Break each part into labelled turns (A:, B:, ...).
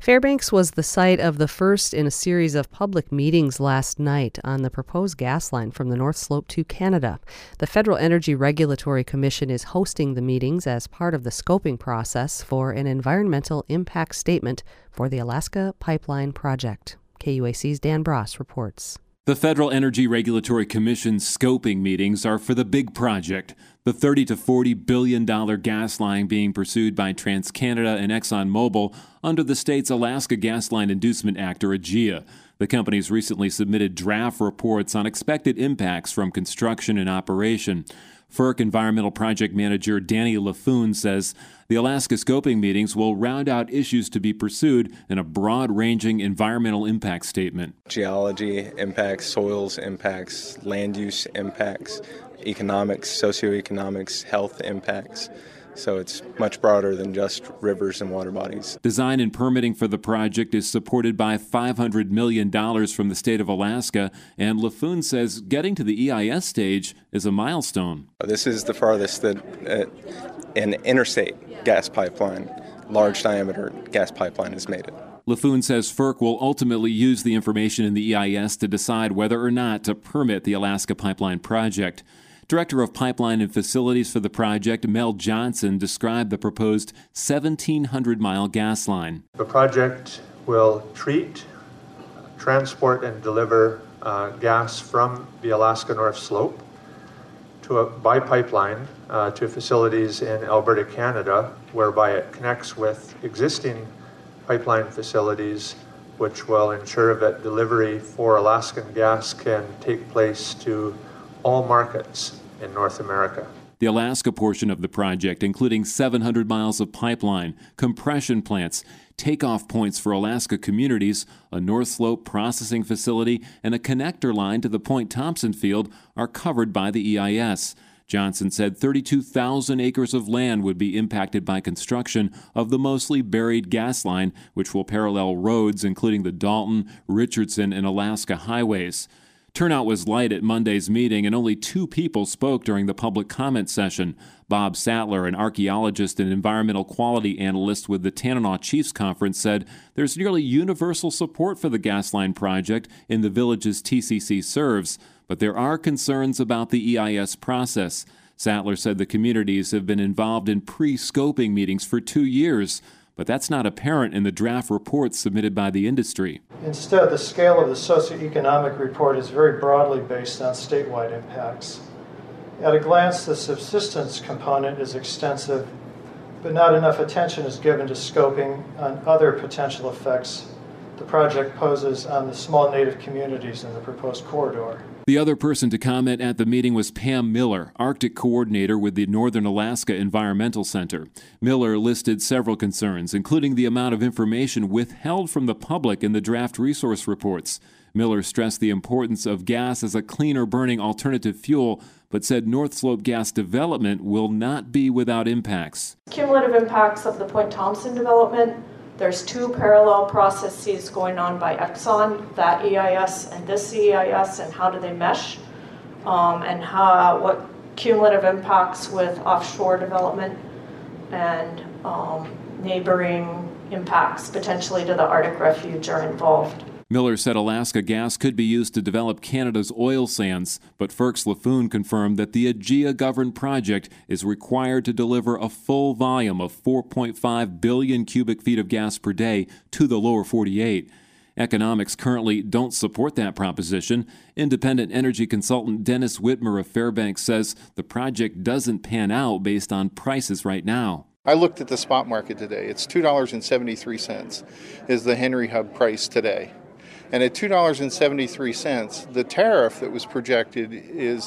A: Fairbanks was the site of the first in a series of public meetings last night on the proposed gas line from the North Slope to Canada. The Federal Energy Regulatory Commission is hosting the meetings as part of the scoping process for an environmental impact statement for the Alaska Pipeline Project. KUAC's Dan Bross reports.
B: The Federal Energy Regulatory Commission's scoping meetings are for the big project, the $30 to $40 billion gas line being pursued by TransCanada and ExxonMobil under the state's Alaska Gas Line Inducement Act, or AGIA. The companies recently submitted draft reports on expected impacts from construction and operation. FERC Environmental Project Manager Danny LaFoon says the Alaska scoping meetings will round out issues to be pursued in a broad-ranging environmental impact statement.
C: Geology impacts, soils impacts, land use impacts, economics, socioeconomics, health impacts. So it's much broader than just rivers and water bodies.
B: Design and permitting for the project is supported by $500 million from the state of Alaska, and LaFoon says getting to the EIS stage is a milestone.
C: This is the farthest that an interstate gas pipeline, large diameter gas pipeline, has made it.
B: LaFoon says FERC will ultimately use the information in the EIS to decide whether or not to permit the Alaska Pipeline Project. Director of Pipeline and Facilities for the project, Mel Johnson, described the proposed 1,700-mile gas line.
D: The project will treat, transport, and deliver gas from the Alaska North Slope by pipeline to facilities in Alberta, Canada, whereby it connects with existing pipeline facilities, which will ensure that delivery for Alaskan gas can take place to all markets in North America.
B: The Alaska portion of the project, including 700 miles of pipeline, compression plants, takeoff points for Alaska communities, a North Slope processing facility, and a connector line to the Point Thompson field, are covered by the EIS. Johnson said 32,000 acres of land would be impacted by construction of the mostly buried gas line, which will parallel roads including the Dalton, Richardson, and Alaska highways. Turnout was light at Monday's meeting, and only 2 people spoke during the public comment session. Bob Sattler, an archaeologist and environmental quality analyst with the Tanana Chiefs Conference, said there's nearly universal support for the gas line project in the villages TCC serves, but there are concerns about the EIS process. Sattler said the communities have been involved in pre-scoping meetings for 2 years, but that's not apparent in the draft reports submitted by the industry.
E: Instead, the scale of the socioeconomic report is very broadly based on statewide impacts. At a glance, the subsistence component is extensive, but not enough attention is given to scoping on other potential effects the project poses on the small native communities in the proposed corridor.
B: The other person to comment at the meeting was Pam Miller, Arctic Coordinator with the Northern Alaska Environmental Center. Miller listed several concerns, including the amount of information withheld from the public in the draft resource reports. Miller stressed the importance of gas as a cleaner burning alternative fuel, but said North Slope gas development will not be without impacts.
F: Cumulative impacts of the Point Thompson development. There's 2 parallel processes going on by Exxon, that EIS and this EIS, and how do they mesh, and what cumulative impacts with offshore development and neighboring impacts potentially to the Arctic Refuge are involved.
B: Miller said Alaska gas could be used to develop Canada's oil sands, but FERC's LaFoon confirmed that the AGIA-governed project is required to deliver a full volume of 4.5 billion cubic feet of gas per day to the lower 48. Economics currently don't support that proposition. Independent energy consultant Dennis Whitmer of Fairbanks says the project doesn't pan out based on prices right now.
G: I looked at the spot market today. It's $2.73 is the Henry Hub price today. And at $2.73, the tariff that was projected is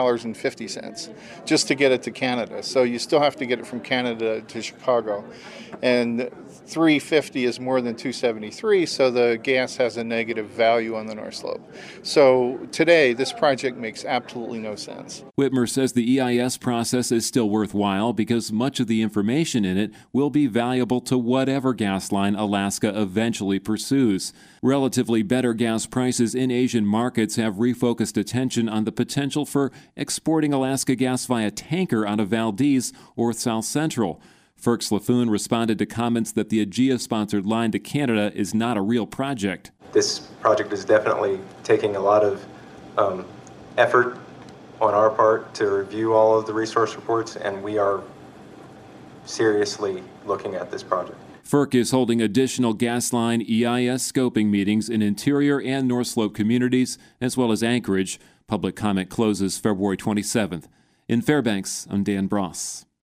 G: $3.50 just to get it to Canada. So you still have to get it from Canada to Chicago. And $3.50 is more than $2.73, so the gas has a negative value on the North Slope. So today, this project makes absolutely no sense.
B: Whitmer says the EIS process is still worthwhile because much of the information in it will be valuable to whatever gas line Alaska eventually pursues. Relatively better gas prices in Asian markets have refocused attention on the potential for exporting Alaska gas via tanker out of Valdez or South Central. FERC's LaFoon responded to comments that the AGEA-sponsored line to Canada is not a real project.
C: This project is definitely taking a lot of effort on our part to review all of the resource reports, and we are seriously looking at this project.
B: FERC is holding additional gas line EIS scoping meetings in Interior and North Slope communities, as well as Anchorage. Public comment closes February 27th. In Fairbanks, I'm Dan Bross.